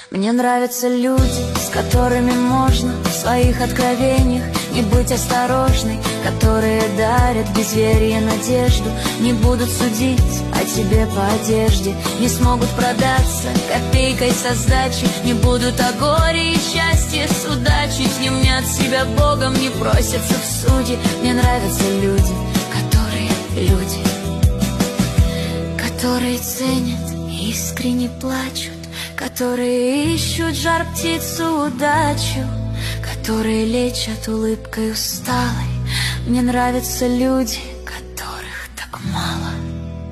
Мне нравятся люди, с которыми можно в своих откровениях не быть осторожной, которые дарят безверие надежду, не будут судить о тебе по одежде, не смогут продаться копейкой со сдачи, не будут о горе и счастье судачить, не мнят себя Богом, не просятся в суде. Мне нравятся люди, которые ценят и искренне плачут, которые ищут жар птицу удачу, которые лечат улыбкой усталой. Мне нравятся люди,